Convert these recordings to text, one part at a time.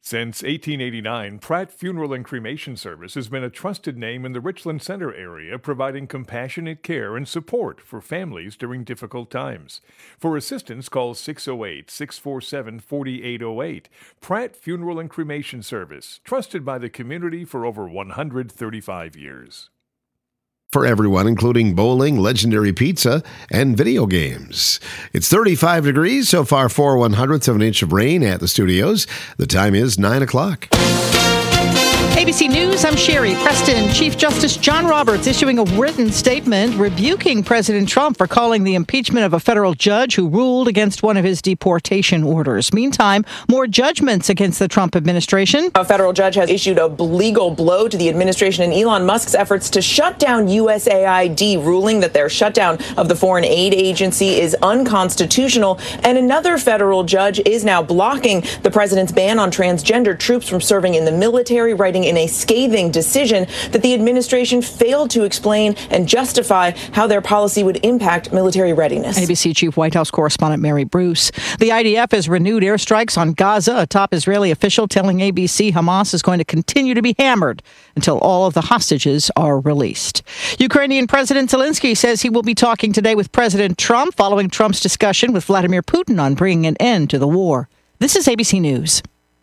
Since 1889, Pratt Funeral and Cremation Service has been a trusted name in the Richland Center area, providing compassionate care and support for families during difficult times. For assistance, call 608-647-4808. Pratt Funeral and Cremation Service, trusted by the community for over 135 years. For everyone, including bowling, legendary pizza, and video games. It's 35 degrees, so far 4/100ths of an inch of rain at the studios. The time is 9 o'clock. ABC News, I'm Sherry Preston. Chief Justice John Roberts issuing a written statement rebuking President Trump for calling the impeachment of a federal judge who ruled against one of his deportation orders. Meantime, more judgments against the Trump administration. A federal judge has issued a legal blow to the administration and Elon Musk's efforts to shut down USAID, ruling that their shutdown of the foreign aid agency is unconstitutional. And another federal judge is now blocking the president's ban on transgender troops from serving in the military, writing in a scathing decision that the administration failed to explain and justify how their policy would impact military readiness. ABC Chief White House correspondent Mary Bruce. The IDF has renewed airstrikes on Gaza. A top Israeli official telling ABC Hamas is going to continue to be hammered until all of the hostages are released. Ukrainian President Zelensky says he will be talking today with President Trump following Trump's discussion with Vladimir Putin on bringing an end to the war. This is ABC News.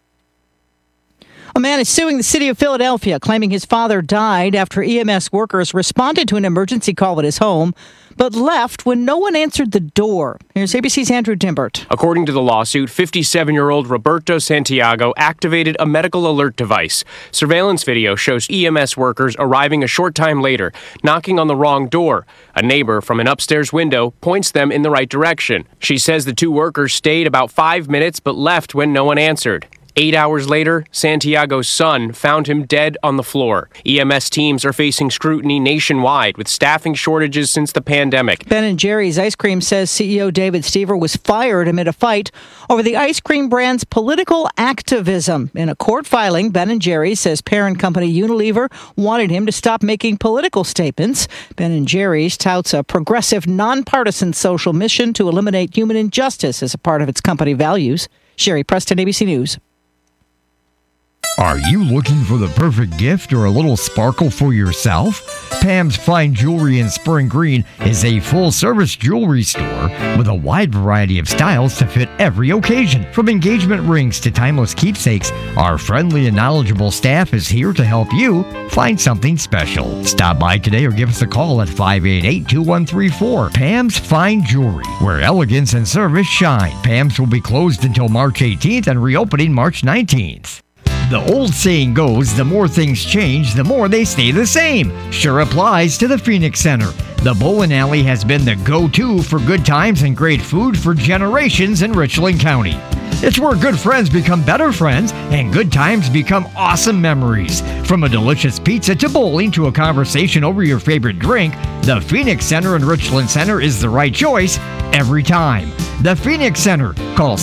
A man is suing the city of Philadelphia, claiming his father died after EMS workers responded to an emergency call at his home, but left when no one answered the door. Here's ABC's Andrew Dimbert. According to the lawsuit, 57-year-old Roberto Santiago activated a medical alert device. Surveillance video shows EMS workers arriving a short time later, knocking on the wrong door. A neighbor from an upstairs window points them in the right direction. She says the two workers stayed about 5 minutes but left when no one answered. 8 hours later, Santiago's son found him dead on the floor. EMS teams are facing scrutiny nationwide with staffing shortages since the pandemic. Ben & Jerry's Ice Cream says CEO David Stever was fired amid a fight over the ice cream brand's political activism. In a court filing, Ben & Jerry's says parent company Unilever wanted him to stop making political statements. Ben & Jerry's touts a progressive, nonpartisan social mission to eliminate human injustice as a part of its company values. Sherry Preston, ABC News. Are you looking for the perfect gift or a little sparkle for yourself? Pam's Fine Jewelry in Spring Green is a full-service jewelry store with a wide variety of styles to fit every occasion. From engagement rings to timeless keepsakes, our friendly and knowledgeable staff is here to help you find something special. Stop by today or give us a call at 588-2134. Pam's Fine Jewelry, where elegance and service shine. Pam's will be closed until March 18th and reopening March 19th. The old saying goes, the more things change, the more they stay the same. Sure applies to the Phoenix Center. The Bowling Alley has been the go-to for good times and great food for generations in Richland County. It's where good friends become better friends and good times become awesome memories. From a delicious pizza to bowling to a conversation over your favorite drink, the Phoenix Center in Richland Center is the right choice every time. The Phoenix Center. Call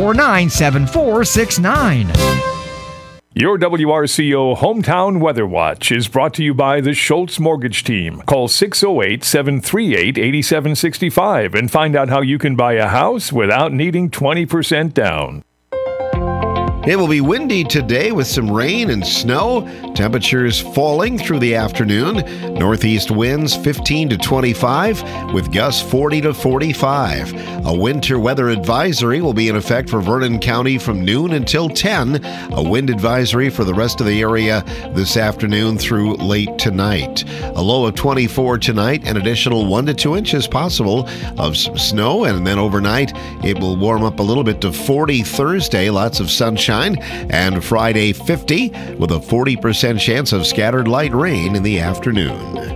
649-7469. Your WRCO Hometown Weather Watch is brought to you by the Schultz Mortgage Team. Call 608-738-8765 and find out how you can buy a house without needing 20% down. It will be windy today with some rain and snow. Temperatures falling through the afternoon. Northeast winds 15 to 25 with gusts 40 to 45. A winter weather advisory will be in effect for Vernon County from noon until 10. A wind advisory for the rest of the area this afternoon through late tonight. A low of 24 tonight, an additional 1 to 2 inches possible of snow, and then overnight it will warm up a little bit to 40 Thursday. Lots of sunshine. And Friday 50 with a 40% chance of scattered light rain in the afternoon.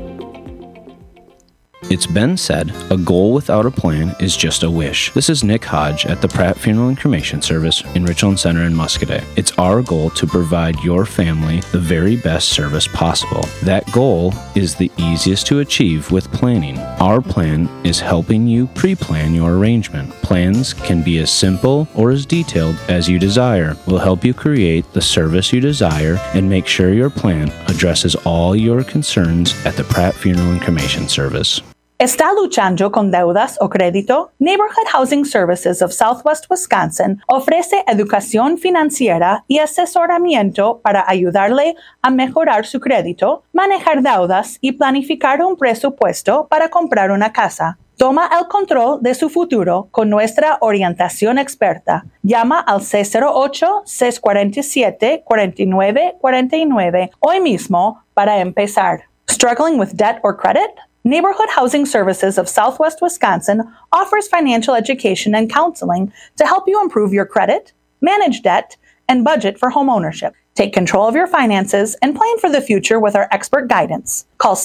It's been said, a goal without a plan is just a wish. This is Nick Hodge at the Pratt Funeral and Cremation Service in Richland Center in Muscoda. It's our goal to provide your family the very best service possible. That goal is the easiest to achieve with planning. Our plan is helping you pre-plan your arrangement. Plans can be as simple or as detailed as you desire. We'll help you create the service you desire and make sure your plan addresses all your concerns at the Pratt Funeral and Cremation Service. ¿Está luchando con deudas o crédito? Neighborhood Housing Services of Southwest Wisconsin ofrece educación financiera y asesoramiento para ayudarle a mejorar su crédito, manejar deudas y planificar un presupuesto para comprar una casa. Toma el control de su futuro con nuestra orientación experta. Llama al 608-647-4949 hoy mismo para empezar. Struggling with debt or credit? Neighborhood Housing Services of Southwest Wisconsin offers financial education and counseling to help you improve your credit, manage debt, and budget for homeownership. Take control of your finances and plan for the future with our expert guidance. Call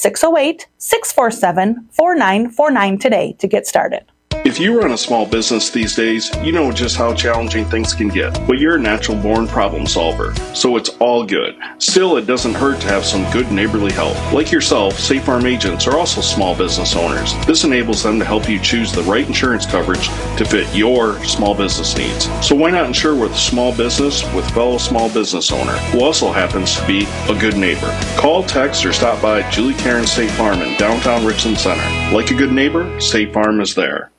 608-647-4949 today to get started. If you run a small business these days, you know just how challenging things can get, but you're a natural-born problem solver, so it's all good. Still, it doesn't hurt to have some good neighborly help. Like yourself, State Farm agents are also small business owners. This enables them to help you choose the right insurance coverage to fit your small business needs. So why not insure with a small business with fellow small business owner who also happens to be a good neighbor? Call, text, or stop by Julie Karen State Farm in downtown Richland Center. Like a good neighbor, State Farm is there.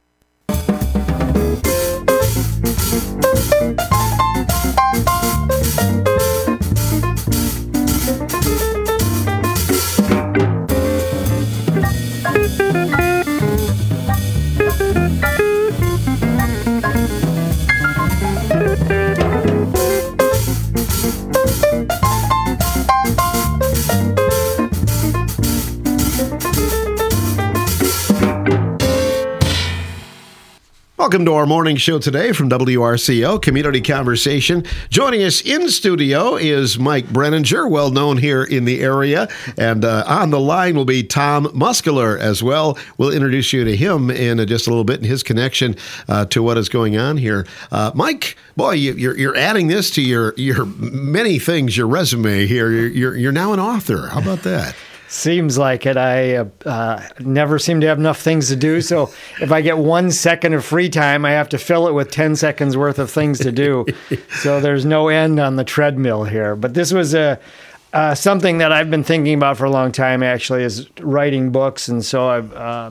Welcome to our morning show today from WRCO Community Conversation. Joining us in studio is Mike Brenninger, well known here in the area. And on the line will be Tom Muscular as well. We'll introduce you to him in just a little bit and his connection to what is going on here. Mike, boy, you're adding this to your many things, your resume here. You're now an author. How about that? Seems like it. I never seem to have enough things to do. So if I get 1 second of free time, I have to fill it with 10 seconds worth of things to do. So there's no end on the treadmill here. But this was something that I've been thinking about for a long time, actually, is writing books. And so I've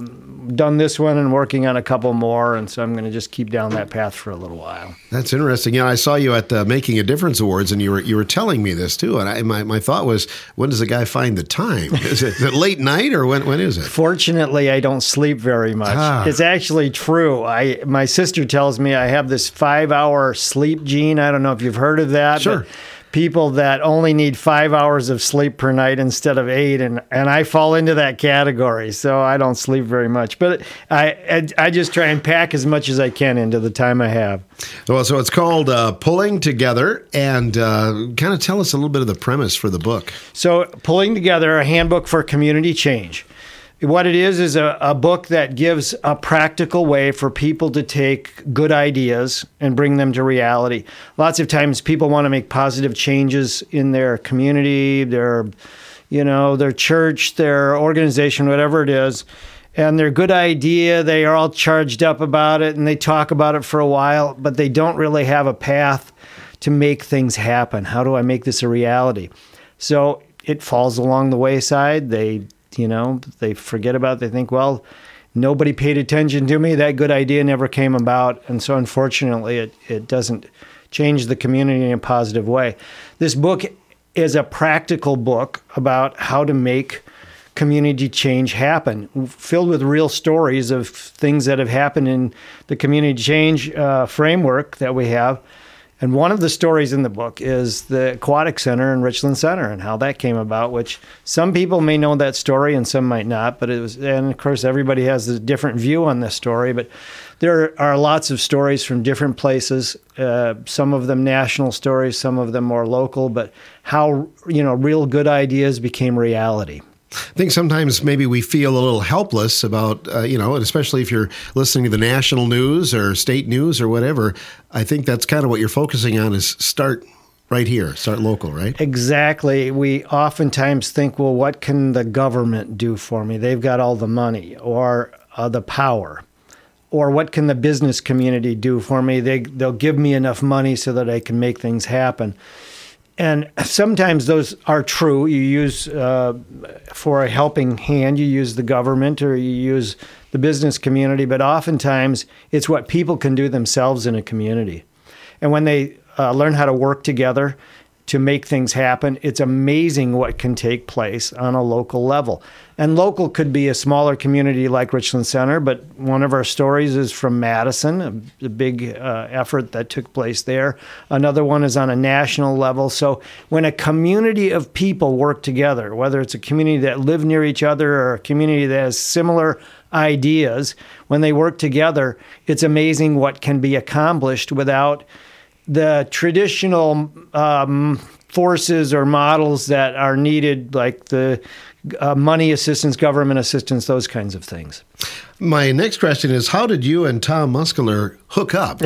done this one and working on a couple more. And so I'm going to just keep down that path for a little while. That's interesting. I saw you at the Making a Difference Awards, and you were telling me this too. And my thought was, when does the guy find the time? Is it late night or when is it? Fortunately, I don't sleep very much. It's actually true. My sister tells me I have this 5-hour sleep gene. I don't know if you've heard of that. Sure. People that only need 5 hours of sleep per night instead of 8, and I fall into that category, so I don't sleep very much. But I just try and pack as much as I can into the time I have. Well, so it's called Pulling Together, and kind of tell us a little bit of the premise for the book. So Pulling Together, a handbook for community change. What it is a book that gives a practical way for people to take good ideas and bring them to reality. Lots of times people want to make positive changes in their community, their church, their organization, whatever it is. And they're a good idea. They are all charged up about it and they talk about it for a while, but they don't really have a path to make things happen. How do I make this a reality? So it falls along the wayside. They forget about it. They think, well, nobody paid attention to me. That good idea never came about. And so unfortunately, it doesn't change the community in a positive way. This book is a practical book about how to make community change happen, filled with real stories of things that have happened in the community change framework that we have. And one of the stories in the book is the Aquatic Center in Richland Center and how that came about, which some people may know that story and some might not. But and of course, everybody has a different view on this story. But there are lots of stories from different places, some of them national stories, some of them more local, but how, real good ideas became reality. I think sometimes maybe we feel a little helpless about, and especially if you're listening to the national news or state news or whatever. I think that's kind of what you're focusing on is start right here, start local, right? Exactly. We oftentimes think, well, what can the government do for me? They've got all the money or the power. Or what can the business community do for me? They'll give me enough money so that I can make things happen. And sometimes those are true. You use, for a helping hand, you use the government or you use the business community, but oftentimes it's what people can do themselves in a community. And when they learn how to work together to make things happen, it's amazing what can take place on a local level. And local could be a smaller community like Richland Center, but one of our stories is from Madison, a big effort that took place there. Another one is on a national level. So when a community of people work together, whether it's a community that live near each other or a community that has similar ideas, when they work together, it's amazing what can be accomplished without the traditional forces or models that are needed, like the money assistance, government assistance, those kinds of things. My next question is, how did you and Tom Muskeler hook up?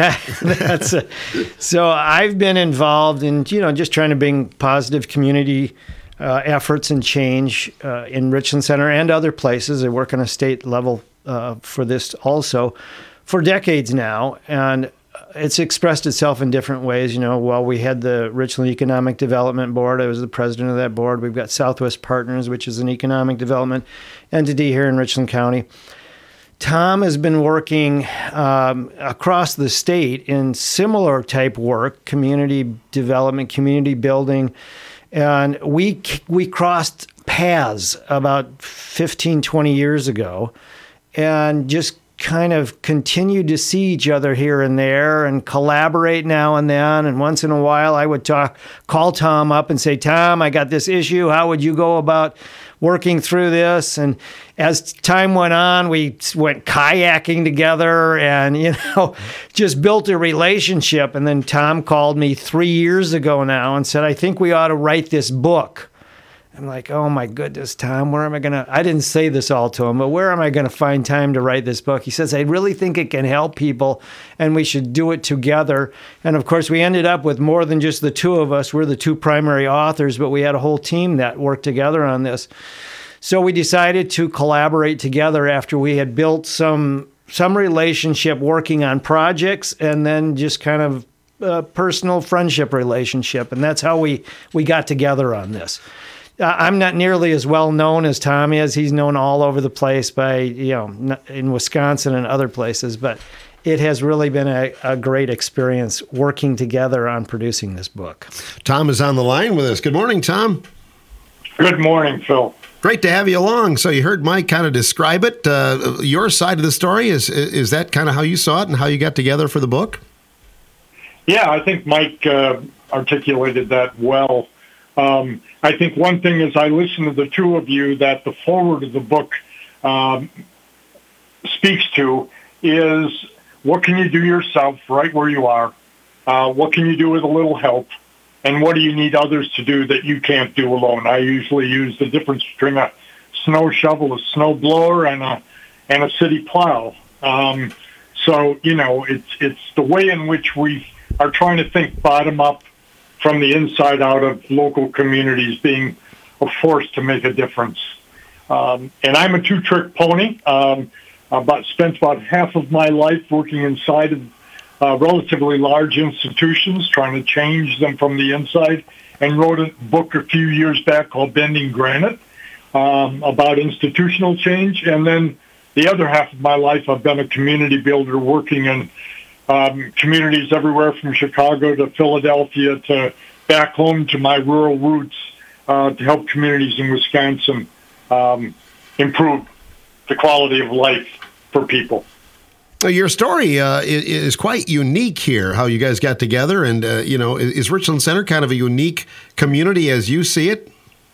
So I've been involved in, just trying to bring positive community efforts and change in Richland Center and other places. I work on a state level for this also for decades now, and it's expressed itself in different ways. While we had the Richland Economic Development Board, I was the president of that board. We've got Southwest Partners, which is an economic development entity here in Richland County. Tom has been working across the state in similar type work, community development, community building, and we crossed paths about 15, 20 years ago and just kind of continued to see each other here and there and collaborate now and then. And once in a while, I would call Tom up and say, Tom, I got this issue. How would you go about working through this? And as time went on, we went kayaking together and, just built a relationship. And then Tom called me 3 years ago now and said, I think we ought to write this book. I'm like, oh my goodness, Tom, where am I going to, I didn't say this all to him, but where am I going to find time to write this book? He says, I really think it can help people and we should do it together. And of course, we ended up with more than just the two of us. We're the two primary authors, but we had a whole team that worked together on this. So we decided to collaborate together after we had built some relationship working on projects and then just kind of a personal friendship relationship. And that's how we got together on this. I'm not nearly as well known as Tom is. He's known all over the place by, in Wisconsin and other places, but it has really been a great experience working together on producing this book. Tom is on the line with us. Good morning, Tom. Good morning, Phil. Great to have you along. So you heard Mike kind of describe it. Your side of the story, is that kind of how you saw it and how you got together for the book? Yeah, I think Mike articulated that well. I think one thing is I listened to the two of you that the forward of the book speaks to is what can you do yourself right where you are? What can you do with a little help? And what do you need others to do that you can't do alone? I usually use the difference between a snow shovel, a snow blower, and a city plow. So, it's the way in which we are trying to think bottom up from the inside out of local communities being a force to make a difference. And I'm a two-trick pony. Spent about half of my life working inside of relatively large institutions, trying to change them from the inside, and wrote a book a few years back called Bending Granite about institutional change. And then the other half of my life, I've been a community builder working in communities everywhere from Chicago to Philadelphia to back home to my rural roots to help communities in Wisconsin improve the quality of life for people. Your story is quite unique here, how you guys got together. And, is Richland Center kind of a unique community as you see it?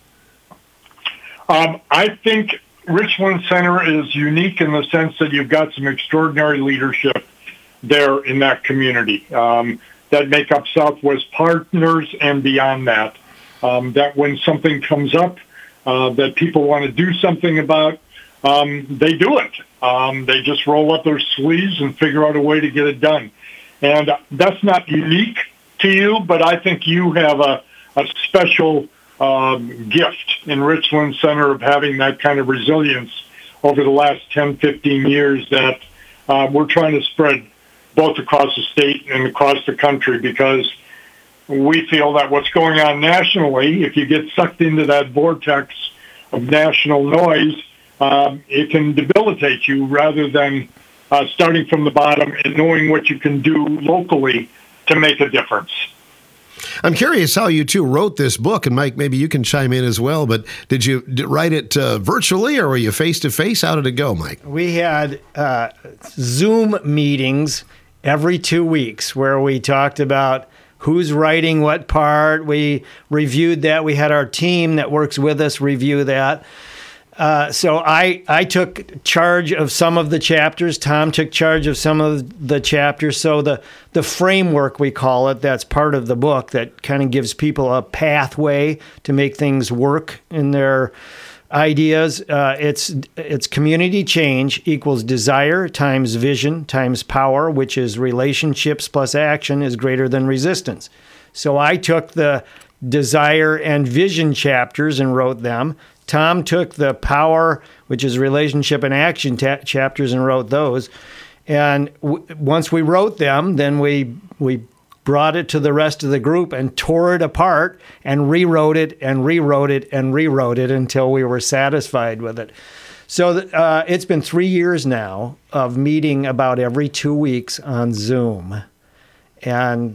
I think Richland Center is unique in the sense that you've got some extraordinary leadership there in that community that make up Southwest Partners and beyond that. That when something comes up that people want to do something about, they do it. They just roll up their sleeves and figure out a way to get it done. And that's not unique to you, but I think you have a special gift in Richland Center of having that kind of resilience over the last 10, 15 years that we're trying to spread both across the state and across the country, because we feel that what's going on nationally, if you get sucked into that vortex of national noise, it can debilitate you rather than starting from the bottom and knowing what you can do locally to make a difference. I'm curious how you two wrote this book, and Mike, maybe you can chime in as well, but did you write it virtually, or were you face-to-face? How did it go, Mike? We had Zoom meetings every 2 weeks where we talked about who's writing what part. We reviewed that. We had our team that works with us review that. So I took charge of some of the chapters. Tom took charge of some of the chapters. So the framework, we call it, that's part of the book that kind of gives people a pathway to make things work in their ideas. It's community change equals desire times vision times power, which is relationships plus action is greater than resistance. So I took the desire and vision chapters and wrote them. Tom took the power, which is relationship and action chapters, and wrote those. And once we wrote them, then we brought it to the rest of the group and tore it apart and rewrote it and rewrote it and rewrote it until we were satisfied with it. So it's been 3 years now of meeting about every 2 weeks on Zoom and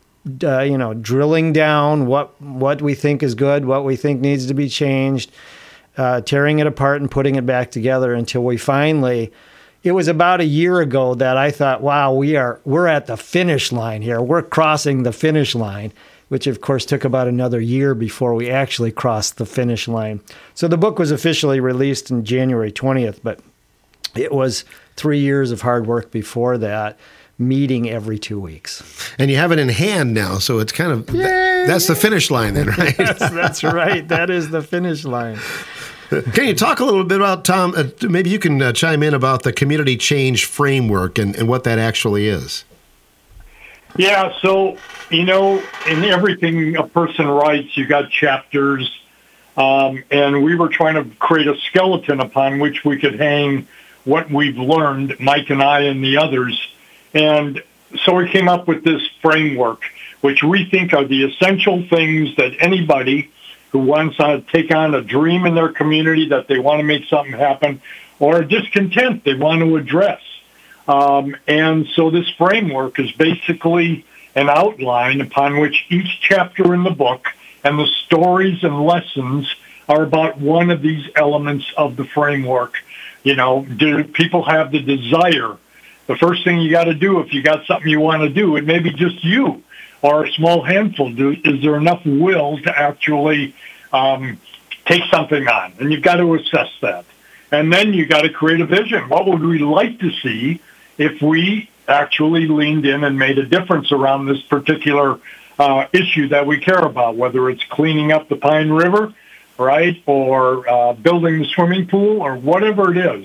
drilling down what we think is good, what we think needs to be changed, tearing it apart and putting it back together until we finally. It was about a year ago that I thought, wow, we're at the finish line here. We're crossing the finish line, which of course took about another year before we actually crossed the finish line. So the book was officially released on January 20th, but it was 3 years of hard work before that, meeting every 2 weeks. And you have it in hand now, so it's kind of, that's the finish line then, right? That's right. That is the finish line. Can you talk a little bit about, Tom, maybe you can chime in about the community change framework and what that actually is? Yeah, so, in everything a person writes, you got chapters, and we were trying to create a skeleton upon which we could hang what we've learned, Mike and I and the others. And so we came up with this framework, which we think are the essential things that anybody who wants to take on a dream in their community, that they want to make something happen, or a discontent they want to address. And so this framework is basically an outline upon which each chapter in the book and the stories and lessons are about one of these elements of the framework. Do people have the desire? The first thing you got to do if you got something you want to do, it may be just you or a small handful. Is there enough will to actually take something on? And you've got to assess that. And then you got to create a vision. What would we like to see if we actually leaned in and made a difference around this particular issue that we care about, whether it's cleaning up the Pine River, right, or building the swimming pool, or whatever it is.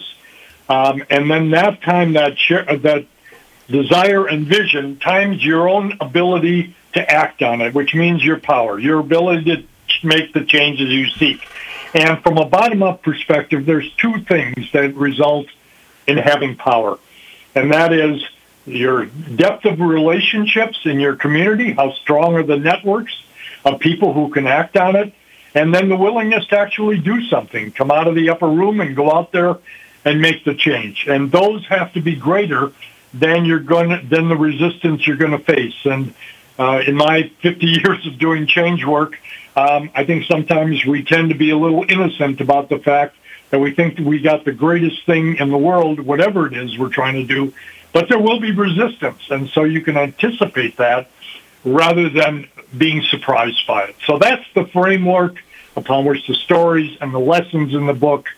And then that time, that desire and vision times your own ability to act on it, which means your power, your ability to make the changes you seek. And from a bottom-up perspective, there's two things that result in having power. And that is your depth of relationships in your community, how strong are the networks of people who can act on it, and then the willingness to actually do something, come out of the upper room and go out there and make the change. And those have to be greater than the resistance you're going to face. And in my 50 years of doing change work, I think sometimes we tend to be a little innocent about the fact that we think we got the greatest thing in the world, whatever it is we're trying to do, but there will be resistance. And so you can anticipate that rather than being surprised by it. So that's the framework upon which the stories and the lessons in the book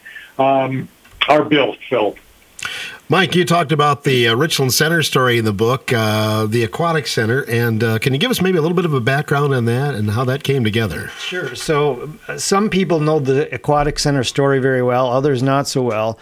are built, Phil. Mike, you talked about the Richland Center story in the book, the Aquatic Center, and can you give us maybe a little bit of a background on that and how that came together? Sure. So some people know the Aquatic Center story very well, others not so well.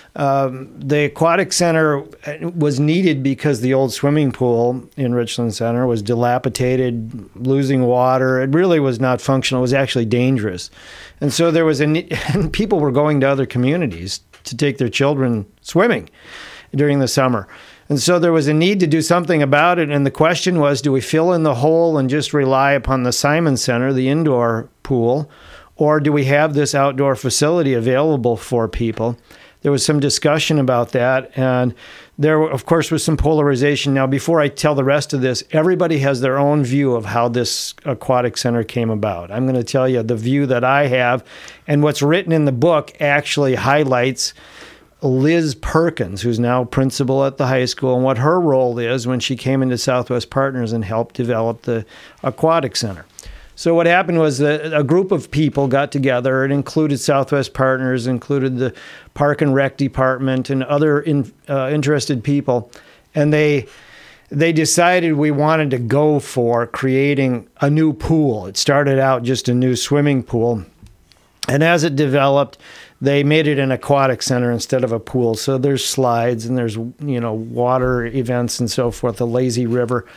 The Aquatic Center was needed because the old swimming pool in Richland Center was dilapidated, losing water. It really was not functional. It was actually dangerous. And so there was and people were going to other communities to take their children swimming during the summer. And so there was a need to do something about it. And the question was, do we fill in the hole and just rely upon the Simon Center, the indoor pool, or do we have this outdoor facility available for people? There was some discussion about that. And there, of course, was some polarization. Now, before I tell the rest of this, everybody has their own view of how this aquatic center came about. I'm going to tell you the view that I have. And what's written in the book actually highlights Liz Perkins, who's now principal at the high school, and what her role is when she came into Southwest Partners and helped develop the aquatic center. So what happened was that a group of people got together. It included Southwest Partners, included the Park and Rec Department, and other interested people. And they decided we wanted to go for creating a new pool. It started out just a new swimming pool. And as it developed, they made it an aquatic center instead of a pool. So there's slides and there's, water events and so forth, the lazy river.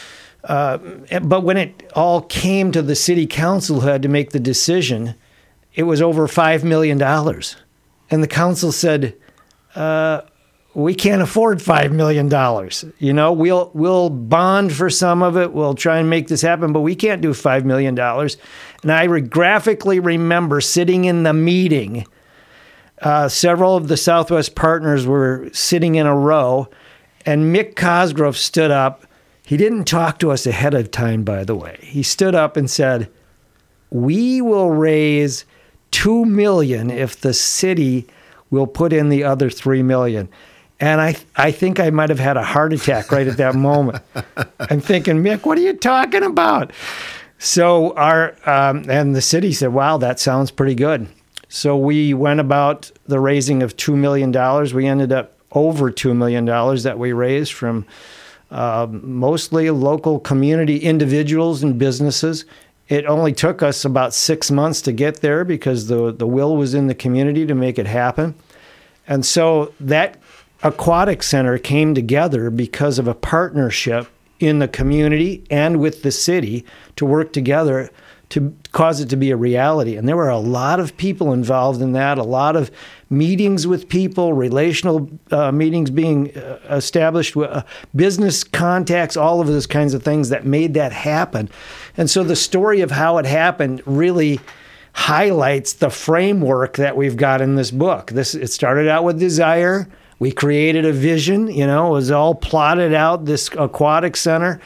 But when it all came to the city council who had to make the decision, it was over $5 million. And the council said, we can't afford $5 million. We'll bond for some of it. We'll try and make this happen, but we can't do $5 million. And I graphically remember sitting in the meeting. Several of the Southwest Partners were sitting in a row, and Mick Cosgrove stood up. He didn't talk to us ahead of time, by the way. He stood up and said, we will raise $2 million if the city will put in the other $3 million. And I think I might have had a heart attack right at that moment. I'm thinking, Mick, what are you talking about? So and the city said, wow, that sounds pretty good. So we went about the raising of $2 million. We ended up over $2 million that we raised from mostly local community individuals and businesses. It only took us about 6 months to get there because the will was in the community to make it happen. And so that aquatic center came together because of a partnership in the community and with the city to work together to cause it to be a reality. And there were a lot of people involved in that, a lot of meetings with people, relational meetings being established, business contacts, all of those kinds of things that made that happen. And so the story of how it happened really highlights the framework that we've got in this book. It started out with desire. We created a vision, it was all plotted out, this aquatic center.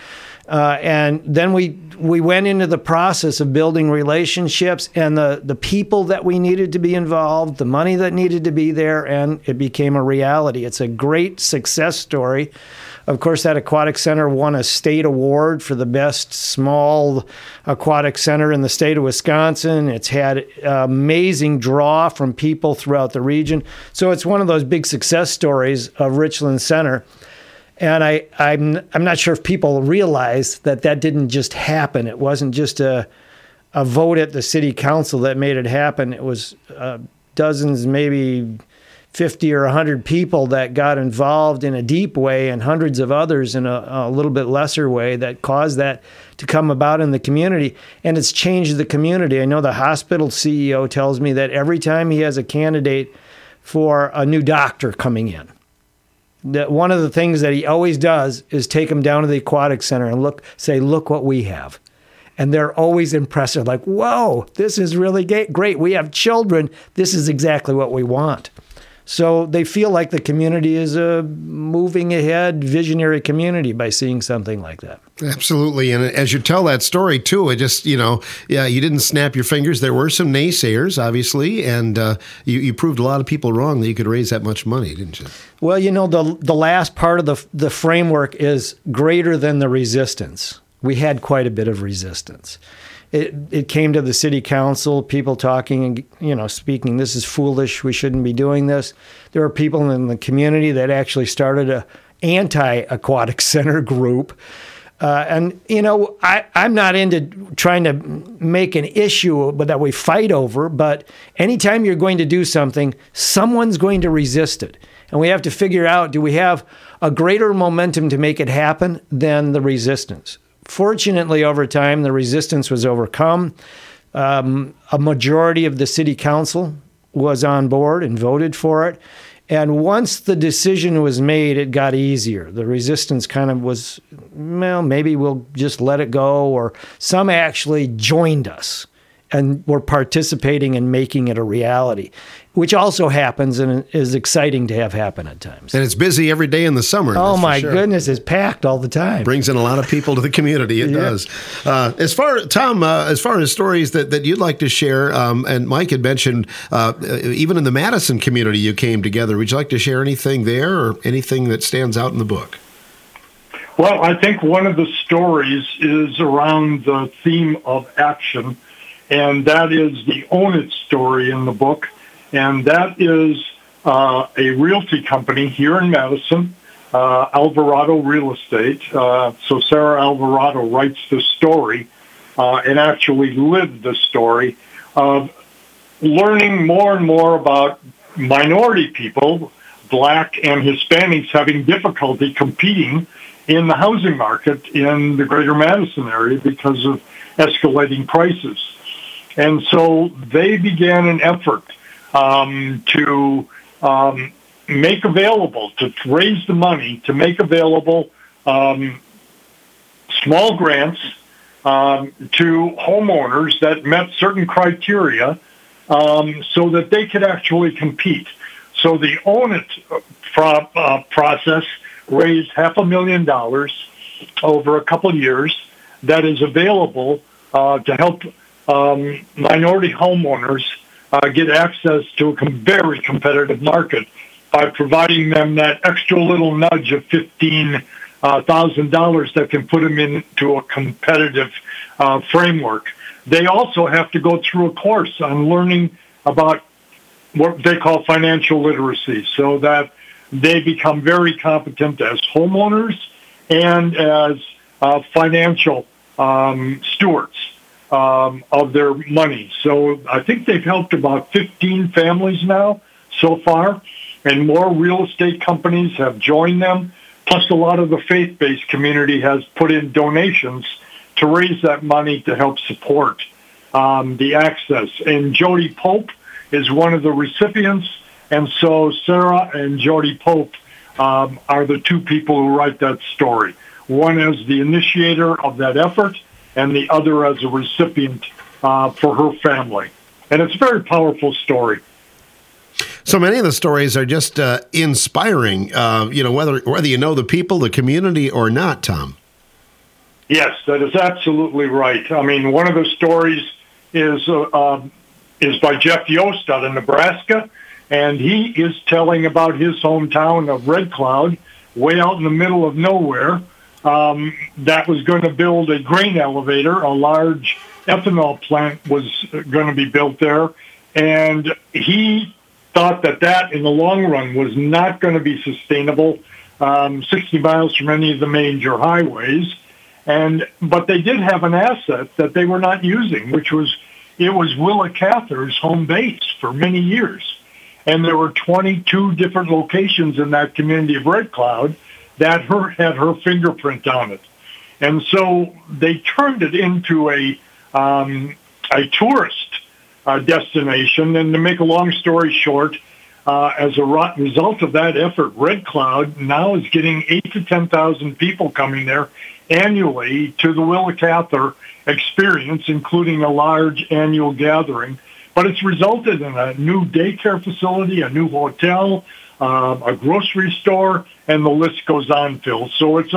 And then we went into the process of building relationships and the people that we needed to be involved, the money that needed to be there, and it became a reality. It's a great success story. Of course, that aquatic center won a state award for the best small aquatic center in the state of Wisconsin. It's had amazing draw from people throughout the region. So it's one of those big success stories of Richland Center. And I'm not sure if people realize that didn't just happen. It wasn't just a vote at the city council that made it happen. It was dozens, maybe 50 or 100 people that got involved in a deep way and hundreds of others in a little bit lesser way that caused that to come about in the community. And it's changed the community. I know the hospital CEO tells me that every time he has a candidate for a new doctor coming in, that one of the things that he always does is take them down to the aquatic center and say, look what we have. And they're always impressed. They're like, whoa, this is really great. We have children. This is exactly what we want. So they feel like the community is a moving ahead, visionary community by seeing something like that. Absolutely. And as you tell that story, too, it just, you didn't snap your fingers. There were some naysayers, obviously, and you proved a lot of people wrong that you could raise that much money, didn't you? Well, the last part of the framework is greater than the resistance. We had quite a bit of resistance. It came to the city council, people talking and, speaking, this is foolish, we shouldn't be doing this. There were people in the community that actually started a anti-aquatic center group. I'm not into trying to make an issue that we fight over, but anytime you're going to do something, someone's going to resist it. And we have to figure out, do we have a greater momentum to make it happen than the resistance? Fortunately, over time, the resistance was overcome. A majority of the city council was on board and voted for it. And once the decision was made, it got easier. The resistance kind of was, well, maybe we'll just let it go, or some actually joined us and were participating in making it a reality, which also happens and is exciting to have happen at times. And it's busy every day in the summer. Oh, my goodness, it's packed all the time. Brings in a lot of people to the community. It does. As far as stories that you'd like to share, and Mike had mentioned, even in the Madison community, you came together. Would you like to share anything there or anything that stands out in the book? Well, I think one of the stories is around the theme of action, and that is the Own It story in the book. And that is a realty company here in Madison, Alvarado Real Estate. So Sarah Alvarado writes the story and actually lived the story of learning more and more about minority people, Black and Hispanics, having difficulty competing in the housing market in the greater Madison area because of escalating prices. And so they began an effort to make available, to raise the money, to make available small grants to homeowners that met certain criteria so that they could actually compete. So the Own It process raised $500,000 over a couple of years that is available to help minority homeowners get access to a very competitive market by providing them that extra little nudge of $15,000 that can put them into a competitive framework. They also have to go through a course on learning about what they call financial literacy, so that they become very competent as homeowners and as financial stewards of their money. So I think they've helped about 15 families now so far, and more real estate companies have joined them. Plus, a lot of the faith-based community has put in donations to raise that money to help support the access. And Jody Pope is one of the recipients, and so Sarah and Jody Pope are the two people who write that story. One as the initiator of that effort, and the other as a recipient for her family. And it's a very powerful story. So many of the stories are just inspiring, whether you know the people, the community, or not, Tom. Yes, that is absolutely right. I mean, one of the stories is by Jeff Yost out of Nebraska, and he is telling about his hometown of Red Cloud, way out in the middle of nowhere, that was going to build a grain elevator. A large ethanol plant was going to be built there. And he thought that in the long run was not going to be sustainable, 60 miles from any of the major highways. But they did have an asset that they were not using, which was Willa Cather's home base for many years. And there were 22 different locations in that community of Red Cloud that had her fingerprint on it. And so they turned it into a tourist destination. And to make a long story short, as a result of that effort, Red Cloud now is getting 8,000 to 10,000 people coming there annually to the Willa Cather experience, including a large annual gathering. But it's resulted in a new daycare facility, a new hotel, a grocery store, and the list goes on, Phil. So it's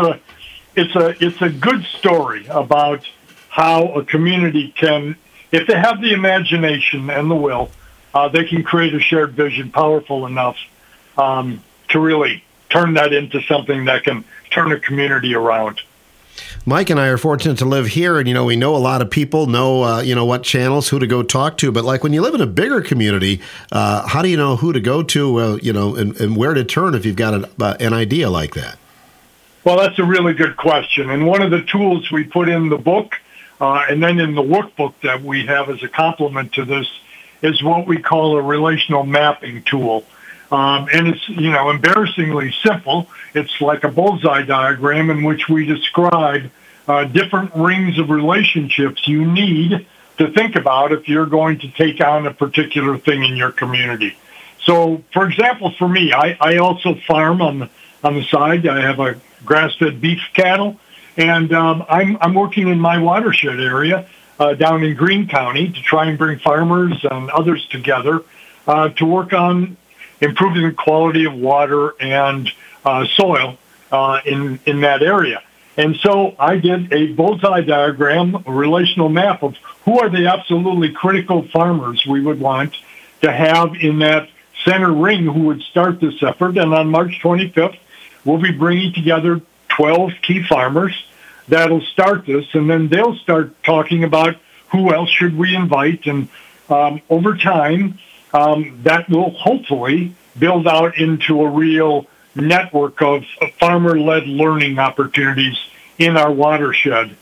a good story about how a community can, if they have the imagination and the will, they can create a shared vision powerful enough to really turn that into something that can turn a community around. Mike and I are fortunate to live here, and we know a lot of people, know what channels, who to go talk to. But like when you live in a bigger community, how do you know who to go to, and where to turn if you've got an idea like that? Well, that's a really good question. And one of the tools we put in the book, and then in the workbook that we have as a complement to this, is what we call a relational mapping tool. And it's, embarrassingly simple. It's like a bullseye diagram in which we describe different rings of relationships you need to think about if you're going to take on a particular thing in your community. So, for example, for me, I also farm on the side. I have a grass-fed beef cattle, and I'm working in my watershed area down in Greene County to try and bring farmers and others together to work on improving the quality of water and soil in that area. And so I did a bullseye diagram, a relational map of who are the absolutely critical farmers we would want to have in that center ring who would start this effort. And on March 25th, we'll be bringing together 12 key farmers that'll start this, and then they'll start talking about who else should we invite. And over time, that will hopefully build out into a real network of farmer-led learning opportunities in our watershed.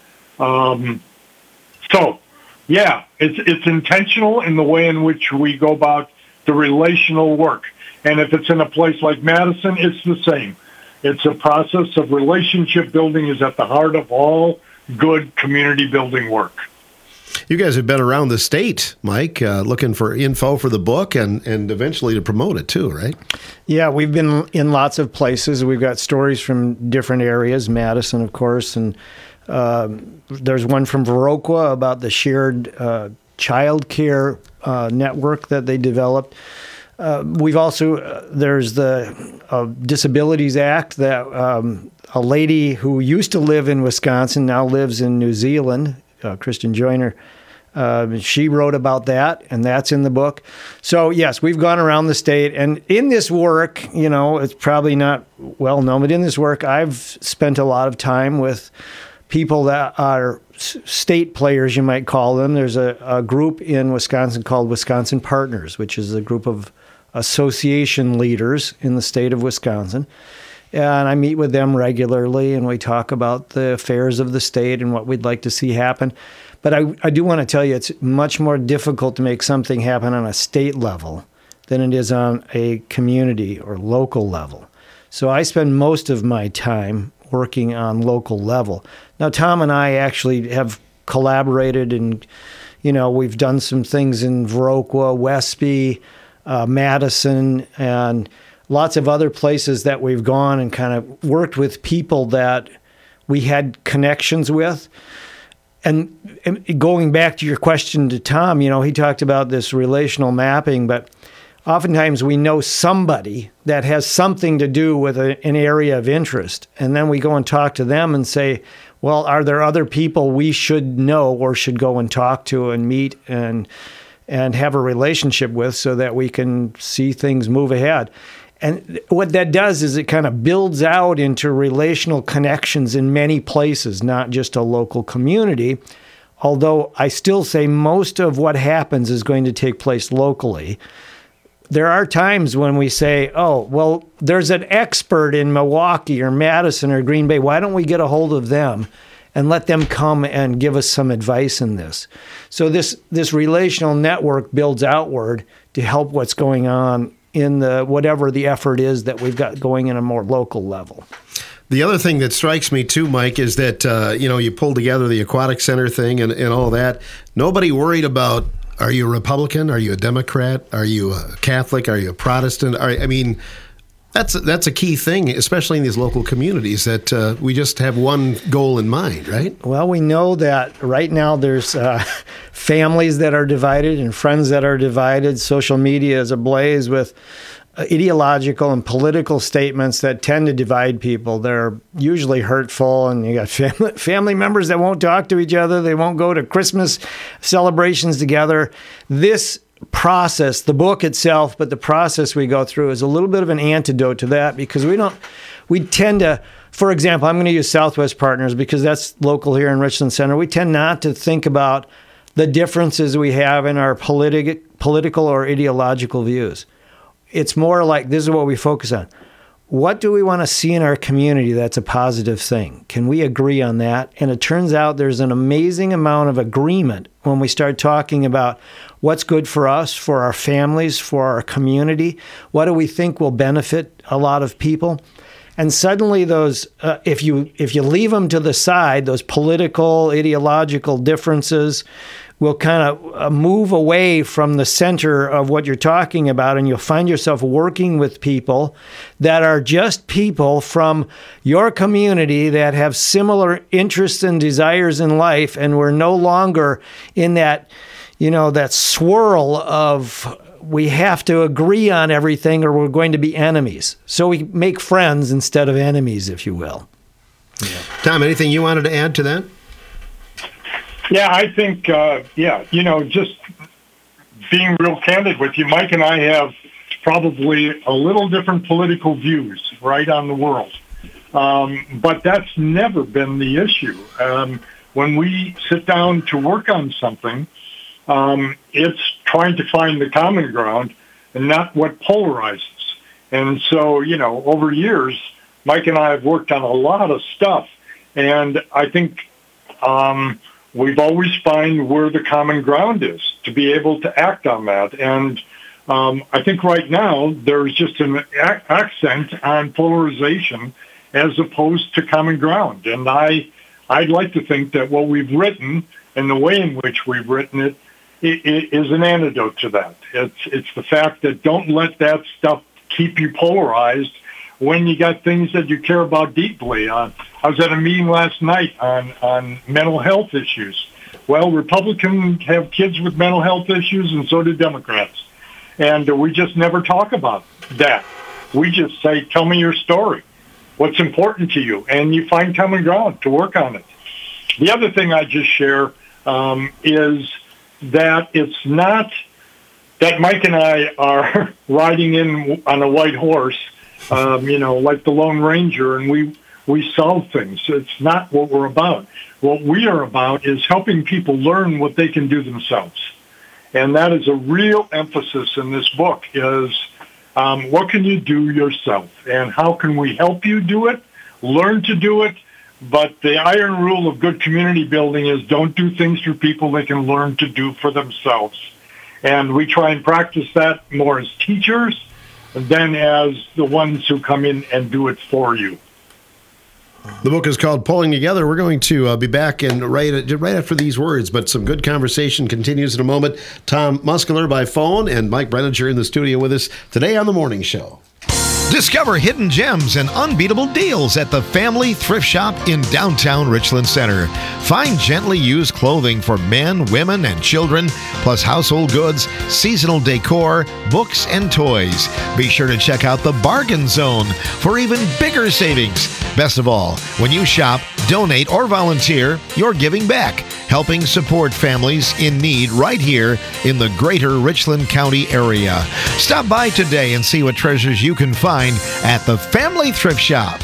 So, yeah, it's intentional in the way in which we go about the relational work. And if it's in a place like Madison, it's the same. It's a process of relationship building is at the heart of all good community building work. You guys have been around the state, Mike, looking for info for the book and eventually to promote it too, right? Yeah, we've been in lots of places. We've got stories from different areas, Madison, of course, and there's one from Viroqua about the shared child care network that they developed. We've also, there's the Disabilities Act that a lady who used to live in Wisconsin now lives in New Zealand, Kristen Joyner. She wrote about that, and that's in the book. So, yes, we've gone around the state. And in this work, you know, it's probably not well known, but in this work, I've spent a lot of time with people that are state players, you might call them. There's a group in Wisconsin called Wisconsin Partners, which is a group of association leaders in the state of Wisconsin. And I meet with them regularly, and we talk about the affairs of the state and what we'd like to see happen. But I do want to tell you, it's much more difficult to make something happen on a state level than it is on a community or local level. So I spend most of my time working on local level. Now, Tom and I actually have collaborated, and, you know, we've done some things in Viroqua, Westby, Madison, and lots of other places that we've gone and kind of worked with people that we had connections with. And going back to your question to Tom, you know, he talked about this relational mapping, but oftentimes we know somebody that has something to do with an area of interest. And then we go and talk to them and say, well, are there other people we should know or should go and talk to and meet and have a relationship with so that we can see things move ahead? And what that does is it kind of builds out into relational connections in many places, not just a local community. Although I still say most of what happens is going to take place locally. There are times when we say, oh, well, there's an expert in Milwaukee or Madison or Green Bay. Why don't we get a hold of them and let them come and give us some advice in this? So this relational network builds outward to help what's going on in the whatever the effort is that we've got going in a more local level. The other thing that strikes me too, Mike, is that you pulled together the Aquatic Center thing and all that. Nobody worried about, are you a Republican? Are you a Democrat? Are you a Catholic? Are you a Protestant? That's a key thing, especially in these local communities, that we just have one goal in mind, right? Well, we know that right now there's families that are divided and friends that are divided. Social media is ablaze with ideological and political statements that tend to divide people. They're usually hurtful, and you got family members that won't talk to each other. They won't go to Christmas celebrations together. This process, the book itself, but the process we go through is a little bit of an antidote to that, because we tend to, for example, I'm going to use Southwest Partners because that's local here in Richland Center. We tend not to think about the differences we have in our political or ideological views. It's more like, this is what we focus on. What do we want to see in our community that's a positive thing? Can we agree on that? And it turns out there's an amazing amount of agreement when we start talking about what's good for us, for our families, for our community. What do we think will benefit a lot of people? And suddenly those, if you leave them to the side, those political, ideological differences, will kind of move away from the center of what you're talking about, and you'll find yourself working with people that are just people from your community that have similar interests and desires in life, and we're no longer in that, that swirl of we have to agree on everything or we're going to be enemies. So we make friends instead of enemies, if you will. Yeah. Tom, anything you wanted to add to that? Yeah, I think, just being real candid with you, Mike and I have probably a little different political views, right, on the world. But that's never been the issue. When we sit down to work on something, it's trying to find the common ground and not what polarizes. And so, over years, Mike and I have worked on a lot of stuff, and I think we've always found where the common ground is to be able to act on that. And I think right now there's just an accent on polarization as opposed to common ground. And I'd like to think that what we've written and the way in which we've written it is an antidote to that. It's the fact that don't let that stuff keep you polarized when you got things that you care about deeply. I was at a meeting last night on mental health issues. Well, Republicans have kids with mental health issues, and so do Democrats. And we just never talk about that. We just say, tell me your story. What's important to you? And you find common ground to work on it. The other thing I just share is that it's not that Mike and I are riding in on a white horse, like the Lone Ranger, and we solve things. It's not what we're about. What we are about is helping people learn what they can do themselves. And that is a real emphasis in this book is what can you do yourself? And how can we help you do it, learn to do it? But the iron rule of good community building is don't do things for people they can learn to do for themselves. And we try and practice that more as teachers than as the ones who come in and do it for you. The book is called Pulling Together. We're going to be back and right after these words, but some good conversation continues in a moment. Tom Muskeler by phone and Mike Brenninger in the studio with us today on The Morning Show. Discover hidden gems and unbeatable deals at the Family Thrift Shop in downtown Richland Center. Find gently used clothing for men, women, and children, plus household goods, seasonal decor, books, and toys. Be sure to check out the Bargain Zone for even bigger savings. Best of all, when you shop, donate, or volunteer, you're giving back, helping support families in need right here in the greater Richland County area. Stop by today and see what treasures you can find at the Family Thrift Shop.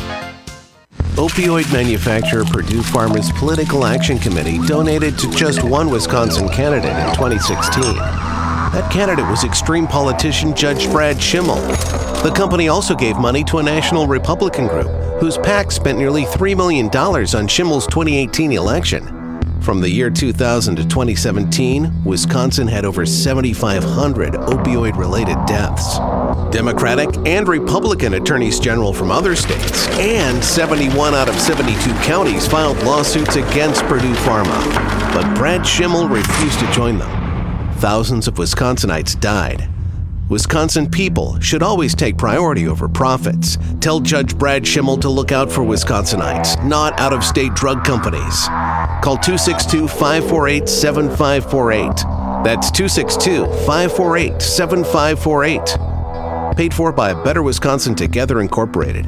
Opioid manufacturer Purdue Pharma's Political Action Committee donated to just one Wisconsin candidate in 2016. That candidate was extreme politician Judge Brad Schimmel. The company also gave money to a national Republican group whose PAC spent nearly $3 million on Schimmel's 2018 election. From the year 2000 to 2017, Wisconsin had over 7,500 opioid-related deaths. Democratic and Republican attorneys general from other states and 71 out of 72 counties filed lawsuits against Purdue Pharma. But Brad Schimmel refused to join them. Thousands of Wisconsinites died. Wisconsin people should always take priority over profits. Tell Judge Brad Schimmel to look out for Wisconsinites, not out-of-state drug companies. Call 262-548-7548. That's 262-548-7548. Paid for by Better Wisconsin Together Incorporated.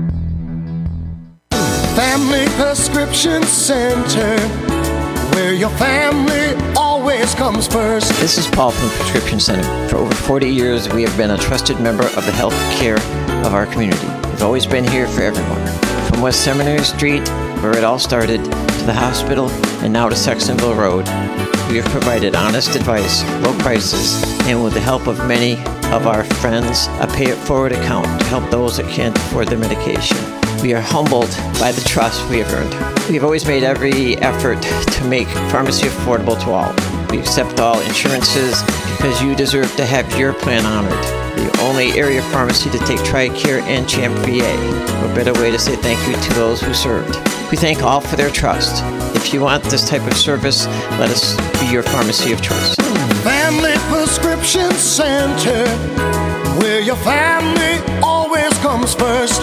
Family Prescription Center, where your family always comes first. This is Paul from the Prescription Center. For over 40 years, we have been a trusted member of the health care of our community. We've always been here for everyone. From West Seminary Street, where it all started, to the hospital, and now to Saxonville Road, we have provided honest advice, low prices, and with the help of many of our friends, a pay-it-forward account to help those that can't afford their medication. We are humbled by the trust we have earned. We have always made every effort to make pharmacy affordable to all. We accept all insurances because you deserve to have your plan honored. The only area pharmacy to take TRICARE and CHAMP VA. What better way to say thank you to those who served. We thank all for their trust. If you want this type of service, let us be your pharmacy of choice. Family Prescription Center, where your family always comes first.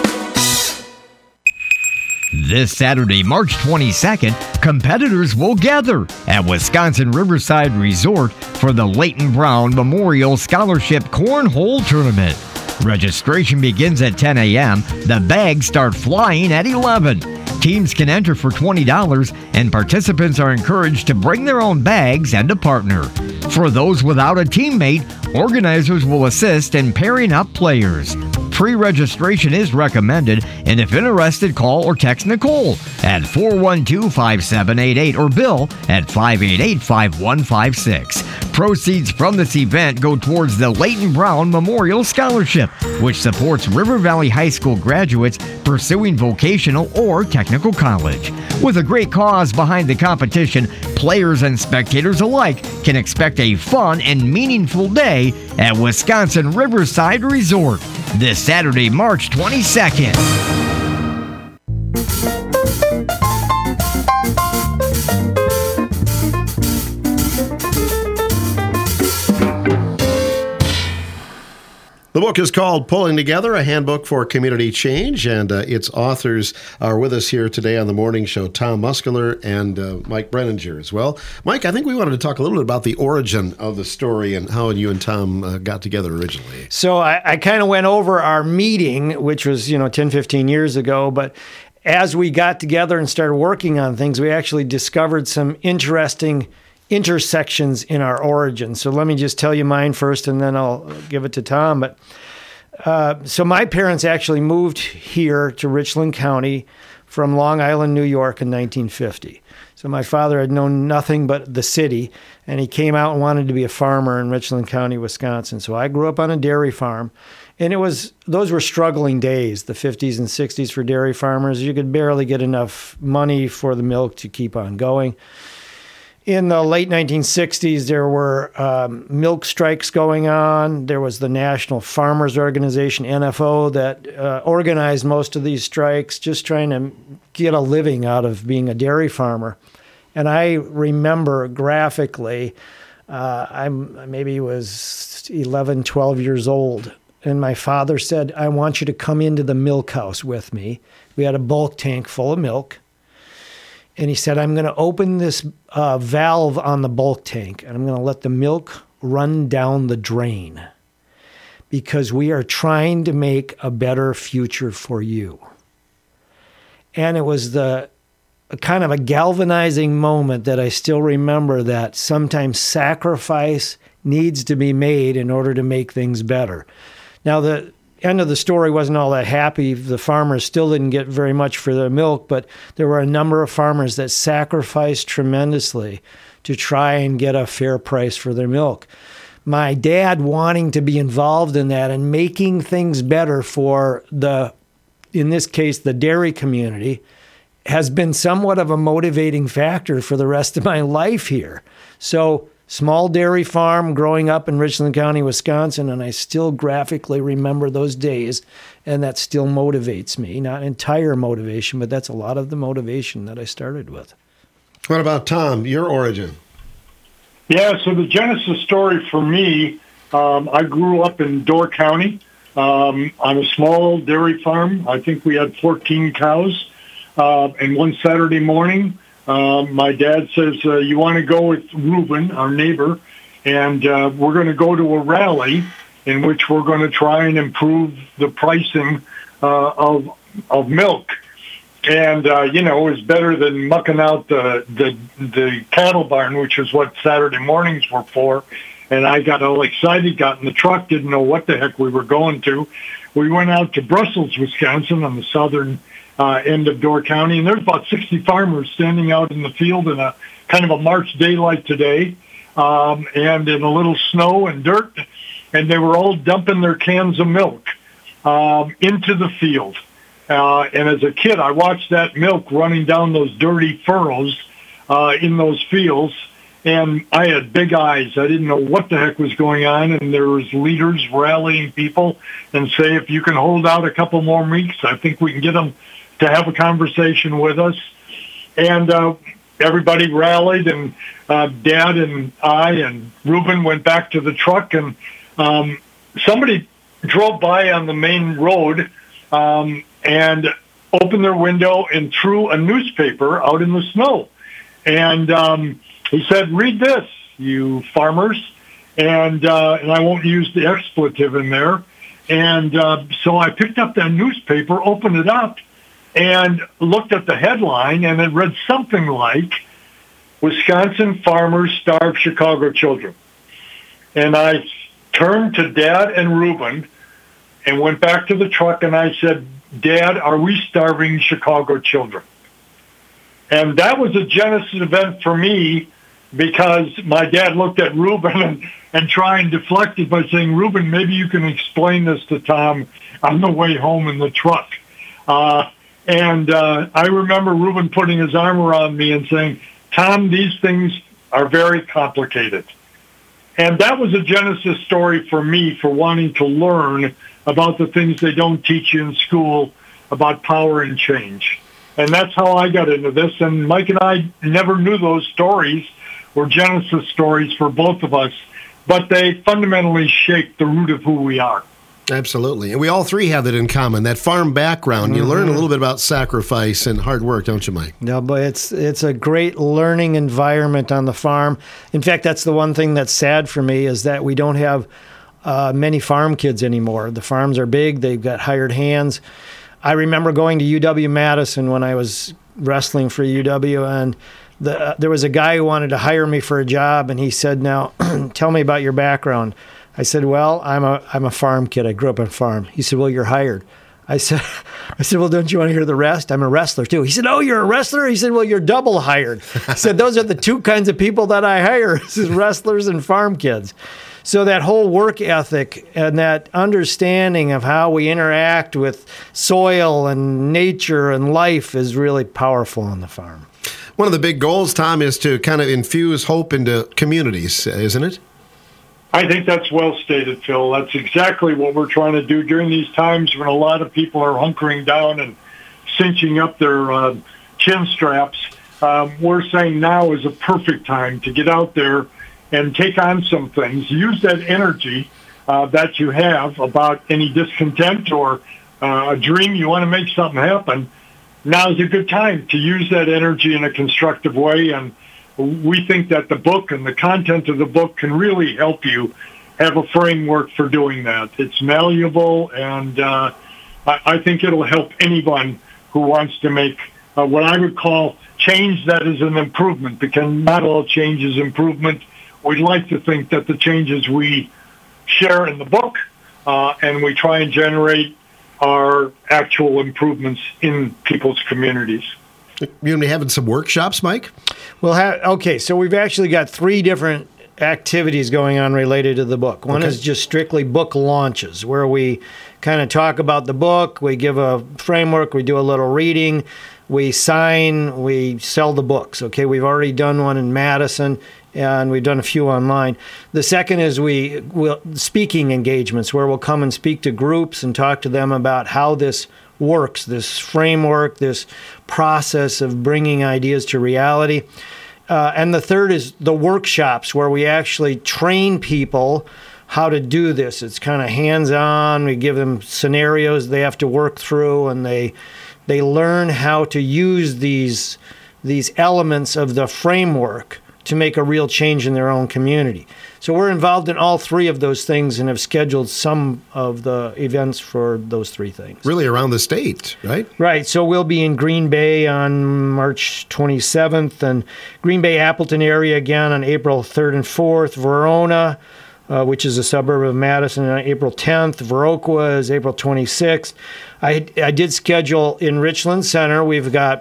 This Saturday, March 22nd, competitors will gather at Wisconsin Riverside Resort for the Leighton Brown Memorial Scholarship Cornhole Tournament. Registration begins at 10 a.m. The bags start flying at 11. Teams can enter for $20, and participants are encouraged to bring their own bags and a partner. For those without a teammate, organizers will assist in pairing up players. Pre-registration is recommended, and if interested, call or text Nicole at 412-5788 or Bill at 588-5156. Proceeds from this event go towards the Leighton Brown Memorial Scholarship, which supports River Valley High School graduates pursuing vocational or technical college. With a great cause behind the competition, players and spectators alike can expect a fun and meaningful day at Wisconsin Riverside Resort this Saturday, March 22nd. The book is called Pulling Together, a handbook for community change, and its authors are with us here today on the morning show, Tom Muscular and Mike Brenninger as well. Mike, I think we wanted to talk a little bit about the origin of the story and how you and Tom got together originally. So I kind of went over our meeting, which was, 10, 15 years ago, but as we got together and started working on things, we actually discovered some interesting intersections in our origin. So let me just tell you mine first, and then I'll give it to Tom. But so my parents actually moved here to Richland County from Long Island, New York in 1950. So my father had known nothing but the city, and he came out and wanted to be a farmer in Richland County, Wisconsin. So I grew up on a dairy farm, and those were struggling days, the 50s and 60s for dairy farmers. You could barely get enough money for the milk to keep on going. In the late 1960s, there were milk strikes going on. There was the National Farmers Organization, NFO, that organized most of these strikes, just trying to get a living out of being a dairy farmer. And I remember graphically, I maybe was 11, 12 years old, and my father said, "I want you to come into the milk house with me." We had a bulk tank full of milk. And he said, "I'm going to open this valve on the bulk tank, and I'm going to let the milk run down the drain because we are trying to make a better future for you." And it was a kind of a galvanizing moment that I still remember, that sometimes sacrifice needs to be made in order to make things better. Now, the end of the story wasn't all that happy. The farmers still didn't get very much for their milk, but there were a number of farmers that sacrificed tremendously to try and get a fair price for their milk. My dad wanting to be involved in that and making things better for in this case, the dairy community, has been somewhat of a motivating factor for the rest of my life here. So, small dairy farm growing up in Richland County, Wisconsin, and I still graphically remember those days, and that still motivates me. Not entire motivation, but that's a lot of the motivation that I started with. What about Tom, your origin? Yeah, so the genesis story for me, I grew up in Door County on a small dairy farm. I think we had 14 cows. And one Saturday morning, my dad says, "You want to go with Reuben, our neighbor, and we're going to go to a rally in which we're going to try and improve the pricing of milk." And, it was better than mucking out the cattle barn, which is what Saturday mornings were for. And I got all excited, got in the truck, didn't know what the heck we were going to. We went out to Brussels, Wisconsin, on the southern end of Door County, and there's about 60 farmers standing out in the field in a kind of a March day like today, and in a little snow and dirt, and they were all dumping their cans of milk into the field. And as a kid, I watched that milk running down those dirty furrows in those fields, and I had big eyes. I didn't know what the heck was going on, and there was leaders rallying people and say, "If you can hold out a couple more weeks, I think we can get them to have a conversation with us." And everybody rallied, and Dad and I and Reuben went back to the truck, and somebody drove by on the main road and opened their window and threw a newspaper out in the snow. And he said, "Read this, you farmers." And I won't use the expletive in there. And so I picked up that newspaper, opened it up, and looked at the headline, and it read something like, "Wisconsin farmers starve Chicago children." And I turned to Dad and Reuben and went back to the truck, and I said, "Dad, are we starving Chicago children?" And that was a genesis event for me, because my dad looked at Reuben and tried and deflected by saying, "Reuben, maybe you can explain this to Tom on the way home in the truck." And I remember Reuben putting his arm around me and saying, "Tom, these things are very complicated." And that was a genesis story for me for wanting to learn about the things they don't teach you in school about power and change. And that's how I got into this. And Mike and I never knew those stories were genesis stories for both of us, but they fundamentally shape the root of who we are. Absolutely. And we all three have that in common, that farm background. You learn a little bit about sacrifice and hard work, don't you, Mike? No, but it's a great learning environment on the farm. In fact, that's the one thing that's sad for me, is that we don't have many farm kids anymore. The farms are big. They've got hired hands. I remember going to UW-Madison when I was wrestling for UW, and there was a guy who wanted to hire me for a job, and he said, "Now, tell me about your background." I said, "Well, I'm a farm kid. I grew up on a farm." He said, "Well, you're hired." I said, "Well, don't you want to hear the rest? I'm a wrestler too." He said, "Oh, you're a wrestler?" He said, "Well, you're double hired." He said, "Those are the two kinds of people that I hire, wrestlers and farm kids." So that whole work ethic and that understanding of how we interact with soil and nature and life is really powerful on the farm. One of the big goals, Tom, is to kind of infuse hope into communities, isn't it? I think that's well stated, Phil. That's exactly what we're trying to do during these times when a lot of people are hunkering down and cinching up their chin straps. We're saying now is a perfect time to get out there and take on some things. Use that energy that you have about any discontent or a dream you want to make something happen. Now's a good time to use that energy in a constructive way, and we think that the book and the content of the book can really help you have a framework for doing that. It's malleable, and I think it'll help anyone who wants to make what I would call change that is an improvement, because not all change is improvement. We'd like to think that the changes we share in the book and we try and generate are actual improvements in people's communities. You're going to be having some workshops, Mike? Okay, so we've actually got 3 different activities going on related to the book. One is just strictly book launches, where we kind of talk about the book, we give a framework, we do a little reading, we sign, we sell the books. Okay, we've already done one in Madison, and we've done a few online. The second is we'll speaking engagements, where we'll come and speak to groups and talk to them about how this works, this framework, this process of bringing ideas to reality. And the third is the workshops, where we actually train people how to do this. It's kind of hands-on. We give them scenarios they have to work through, and they learn how to use these elements of the framework to make a real change in their own community. So we're involved in all 3 of those things and have scheduled some of the events for those 3 things. Really around the state, right? Right. So we'll be in Green Bay on March 27th, and Green Bay, Appleton area again on April 3rd and 4th, Verona, which is a suburb of Madison, on April 10th, Viroqua is April 26th. I did schedule in Richland Center. We've got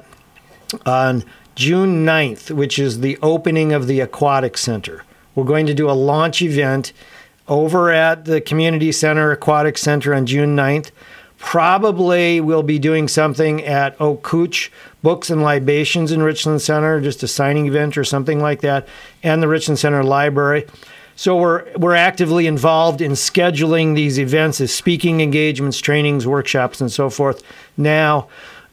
on June 9th, which is the opening of the Aquatic Center. We're going to do a launch event over at the Community Center, Aquatic Center on June 9th. Probably we'll be doing something at Oak Couch Books and Libations in Richland Center, just a signing event or something like that, and the Richland Center Library. So we're actively involved in scheduling these events as speaking engagements, trainings, workshops, and so forth now.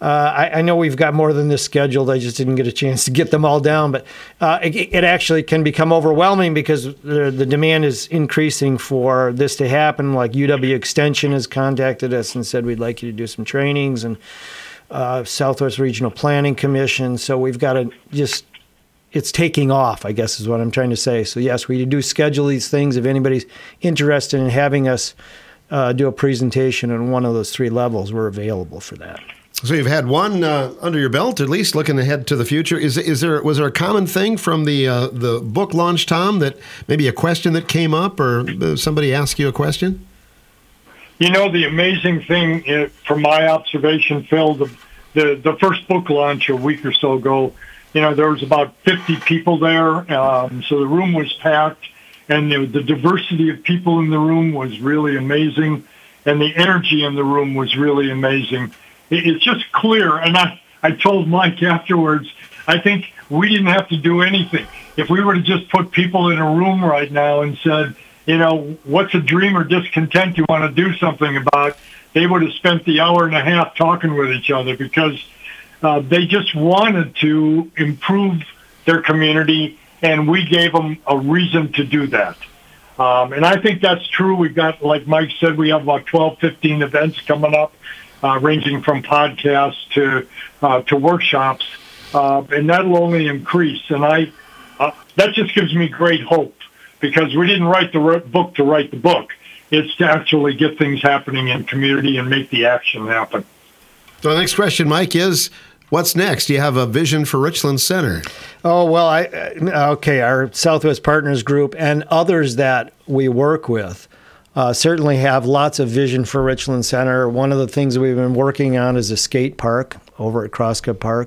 I know we've got more than this scheduled. I just didn't get a chance to get them all down. But it actually can become overwhelming because the demand is increasing for this to happen. Like UW Extension has contacted us and said, we'd like you to do some trainings, and Southwest Regional Planning Commission. So we've got to just, it's taking off, I guess is what I'm trying to say. So yes, we do schedule these things. If anybody's interested in having us do a presentation on one of those 3 levels, we're available for that. So you've had one under your belt, at least looking ahead to the future. Was there a common thing from the book launch, Tom, that maybe a question that came up or somebody asked you a question? You know, the amazing thing from my observation, Phil, the first book launch a week or so ago, you know, there was about 50 people there. So the room was packed, and the diversity of people in the room was really amazing, and the energy in the room was really amazing. It's just clear, and I told Mike afterwards, I think we didn't have to do anything. If we were to just put people in a room right now and said, you know, what's a dream or discontent you want to do something about, they would have spent the hour and a half talking with each other because they just wanted to improve their community, and we gave them a reason to do that. And I think that's true. We've got, like Mike said, we have about 12, 15 events coming up. Ranging from podcasts to workshops, and that'll only increase. And that just gives me great hope because we didn't write the book to write the book. It's to actually get things happening in community and make the action happen. So the next question, Mike, is what's next? Do you have a vision for Richland Center? Oh, well, our Southwest Partners Group and others that we work with certainly have lots of vision for Richland Center. One of the things we've been working on is a skate park over at Crosscup Park.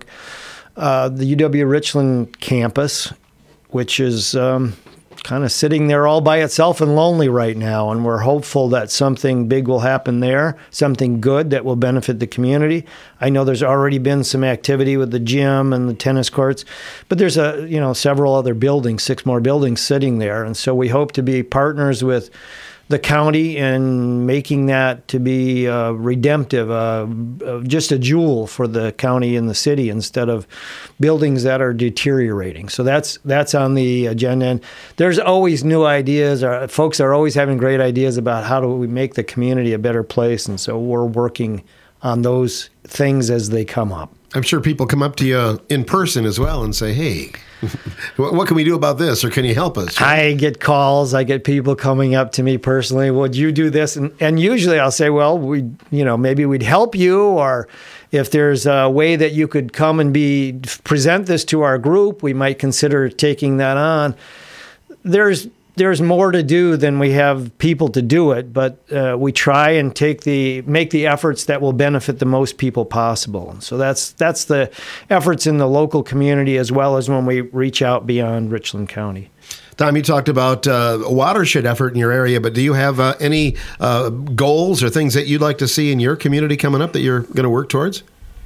The UW Richland campus, which is kind of sitting there all by itself and lonely right now, and we're hopeful that something big will happen there, something good that will benefit the community. I know there's already been some activity with the gym and the tennis courts, but there's several other buildings, 6 more buildings sitting there, and so we hope to be partners with the county and making that to be redemptive, just a jewel for the county and the city instead of buildings that are deteriorating. So that's on the agenda. And there's always new ideas. Folks are always having great ideas about how do we make the community a better place. And so we're working on those things as they come up. I'm sure people come up to you in person as well and say, hey, what can we do about this, or can you help us? I get calls. I get people coming up to me personally. Would you do this? And usually I'll say, well, maybe we'd help you, or if there's a way that you could come and present this to our group, we might consider taking that on. There's more to do than we have people to do it, but we try and make the efforts that will benefit the most people possible. And so that's the efforts in the local community as well as when we reach out beyond Richland County. Tom, you talked about a watershed effort in your area, but do you have any goals or things that you'd like to see in your community coming up that you're going to work towards?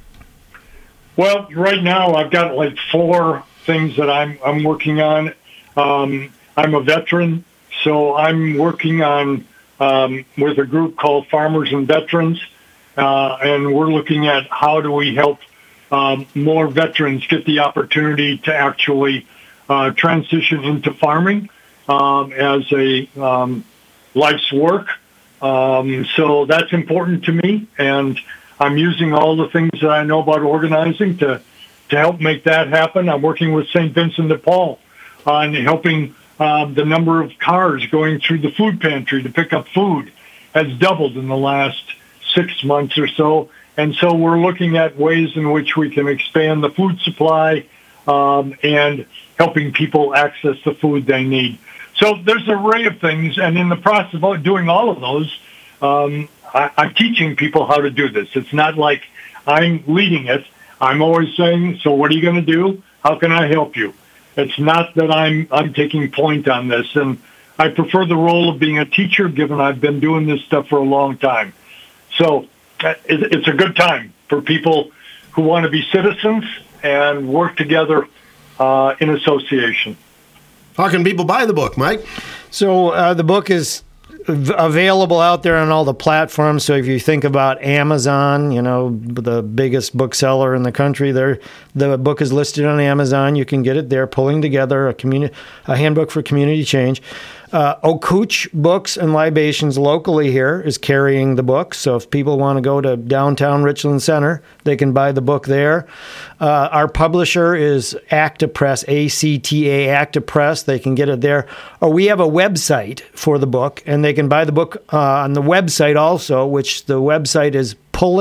Well, right now I've got like 4 things that I'm working on. I'm a veteran, so I'm working on with a group called Farmers and Veterans, and we're looking at how do we help more veterans get the opportunity to actually transition into farming as a life's work. So that's important to me, and I'm using all the things that I know about organizing to help make that happen. I'm working with St. Vincent de Paul on helping the number of cars going through the food pantry to pick up food has doubled in the last 6 months or so. And so we're looking at ways in which we can expand the food supply and helping people access the food they need. So there's an array of things. And in the process of doing all of those, I'm teaching people how to do this. It's not like I'm leading it. I'm always saying, so what are you going to do? How can I help you? It's not that I'm taking point on this, and I prefer the role of being a teacher, given I've been doing this stuff for a long time. So it's a good time for people who want to be citizens and work together in association. How can people buy the book, Mike? So the book is available out there on all the platforms. So if you think about Amazon, the biggest bookseller in the country, the book is listed on Amazon. You can get it there. Pulling Together, a handbook for community change. Okooch Books and Libations locally here is carrying the book. So if people want to go to downtown Richland Center, they can buy the book there. Our publisher is Acta Press, ACTA, Acta Press. They can get it there. Or we have a website for the book, and they can buy the book on the website also, which the website is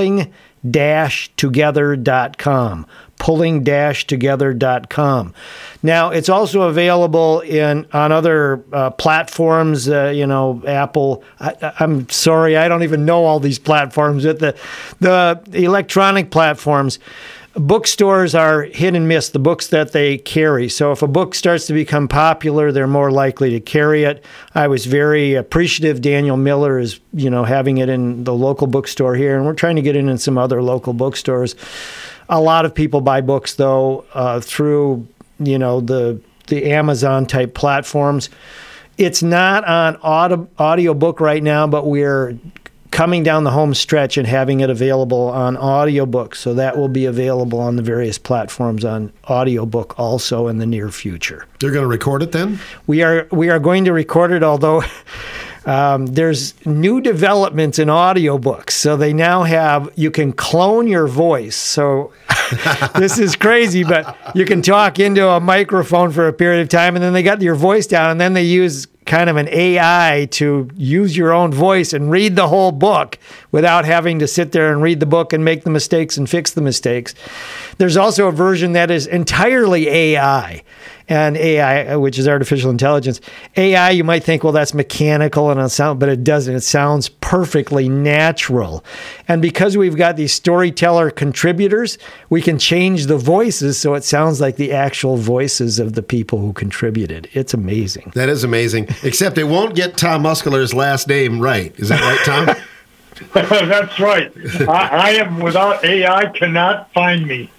pulling-together.com. pulling-together.com. Now, it's also available on other platforms, Apple. I'm sorry, I don't even know all these platforms. The electronic platforms, bookstores are hit and miss, the books that they carry. So if a book starts to become popular, they're more likely to carry it. I was very appreciative Daniel Miller is, having it in the local bookstore here, and we're trying to get it in some other local bookstores. A lot of people buy books, though, through, the Amazon type platforms. It's not on audiobook right now, but we're coming down the home stretch and having it available on audiobook. So that will be available on the various platforms on audiobook also in the near future. They're going to record it then? We are going to record it, although there's new developments in audiobooks. So they now you can clone your voice. So this is crazy, but you can talk into a microphone for a period of time, and then they got your voice down, and then they use kind of an AI to use your own voice and read the whole book without having to sit there and read the book and make the mistakes and fix the mistakes. There's also a version that is entirely AI. And AI, which is artificial intelligence. AI, you might think, well, that's mechanical and but it doesn't. It sounds perfectly natural. And because we've got these storyteller contributors, we can change the voices so it sounds like the actual voices of the people who contributed. It's amazing. That is amazing. Except it won't get Tom Muscular's last name right. Is that right, Tom? That's right. I am without AI, cannot find me.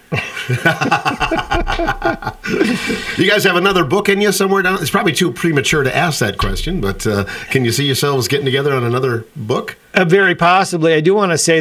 You guys have another book in you somewhere down? It's probably too premature to ask that question, but can you see yourselves getting together on another book? Very possibly. I do want to say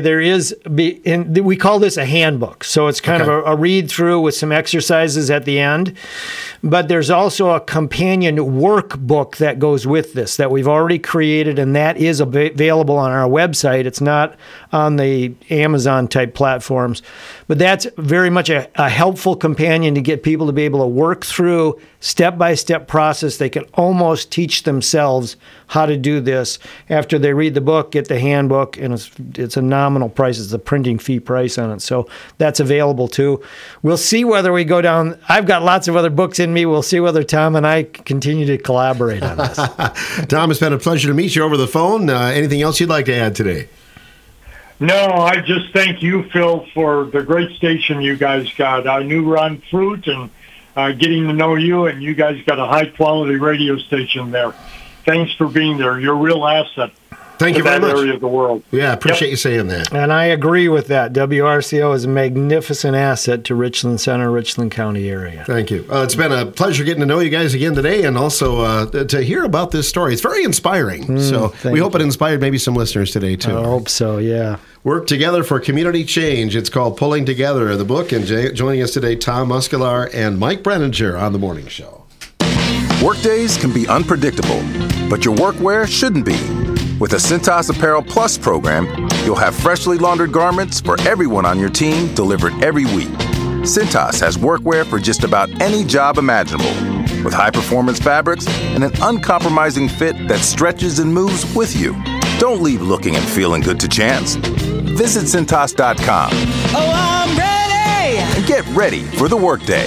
we call this a handbook. So it's kind of a read through with some exercises at the end. But there's also a companion workbook that goes with this that we've already created, and that is available on our website. It's not on the Amazon type platforms. But that's very much a helpful companion to get people to be able to work through step-by-step process. They can almost teach themselves how to do this after they read the book, get the handbook, and it's a nominal price. It's a printing fee price on it. So that's available too. We'll see whether we go down. I've got lots of other books in me. We'll see whether Tom and I continue to collaborate on this. Tom, it's been a pleasure to meet you over the phone. Anything else you'd like to add today? No, I just thank you, Phil, for the great station you guys got. I knew Ron Fruit and getting to know you, and you guys got a high-quality radio station there. Thanks for being there. You're a real asset. Thank you very much. Area of the world. Yeah, appreciate you saying that. And I agree with that. WRCO is a magnificent asset to Richland Center, Richland County area. Thank you. It's been a pleasure getting to know you guys again today, and also to hear about this story. It's very inspiring. So we hope it inspired maybe some listeners today, too. I hope so, yeah. Work together for community change. It's called Pulling Together, the book. And joining us today, Tom Muscular and Mike Brenninger on The Morning Show. Workdays can be unpredictable, but your workwear shouldn't be. With the Cintas Apparel Plus program, you'll have freshly laundered garments for everyone on your team delivered every week. Cintas has workwear for just about any job imaginable, with high-performance fabrics and an uncompromising fit that stretches and moves with you. Don't leave looking and feeling good to chance. Visit Cintas.com. Oh, I'm ready! And get ready for the workday.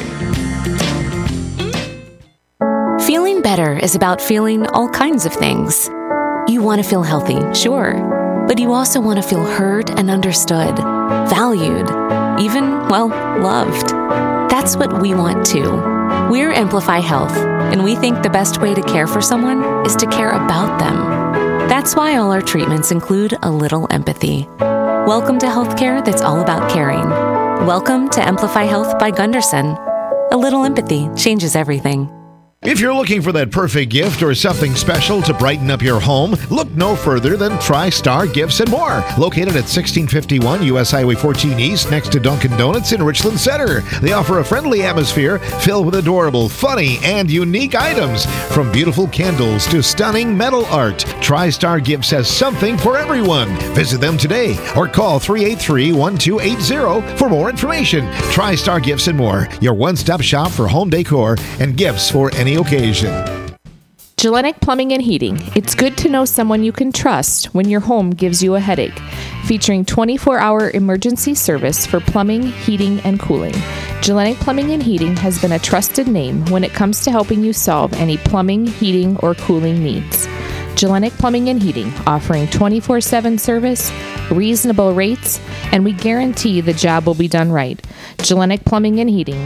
Feeling better is about feeling all kinds of things. You want to feel healthy, sure, but you also want to feel heard and understood, valued, even, loved. That's what we want too. We're Amplify Health, and we think the best way to care for someone is to care about them. That's why all our treatments include a little empathy. Welcome to healthcare that's all about caring. Welcome to Amplify Health by Gunderson. A little empathy changes everything. If you're looking for that perfect gift or something special to brighten up your home, look no further than TriStar Gifts and More. Located at 1651 U.S. Highway 14 East next to Dunkin' Donuts in Richland Center. They offer a friendly atmosphere filled with adorable, funny, and unique items. From beautiful candles to stunning metal art, TriStar Gifts has something for everyone. Visit them today or call 383-1280 for more information. TriStar Gifts and More, your one-stop shop for home decor and gifts for any occasion. Gellenic Plumbing and Heating. It's good to know someone you can trust when your home gives you a headache. Featuring 24-hour emergency service for plumbing, heating, and cooling. Gellenic Plumbing and Heating has been a trusted name when it comes to helping you solve any plumbing, heating, or cooling needs. Gellenic Plumbing and Heating, offering 24/7 service, reasonable rates, and we guarantee the job will be done right. Gellenic Plumbing and Heating,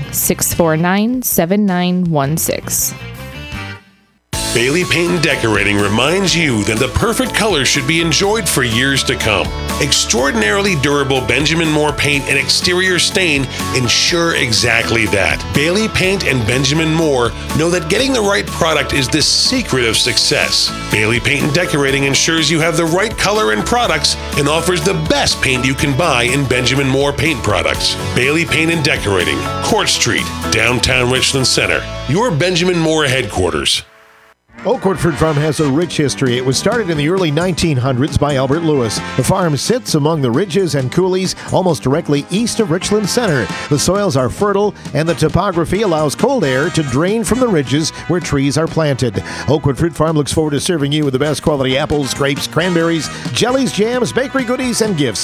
649-7916. Bailey Paint and Decorating reminds you that the perfect color should be enjoyed for years to come. Extraordinarily durable Benjamin Moore paint and exterior stain ensure exactly that. Bailey Paint and Benjamin Moore know that getting the right product is the secret of success. Bailey Paint and Decorating ensures you have the right color and products and offers the best paint you can buy in Benjamin Moore paint products. Bailey Paint and Decorating, Court Street, downtown Richland Center. Your Benjamin Moore headquarters. Oakwood Fruit Farm has a rich history. It was started in the early 1900s by Albert Lewis. The farm sits among the ridges and coulees almost directly east of Richland Center. The soils are fertile and the topography allows cold air to drain from the ridges where trees are planted. Oakwood Fruit Farm looks forward to serving you with the best quality apples, grapes, cranberries, jellies, jams, bakery goodies, and gifts.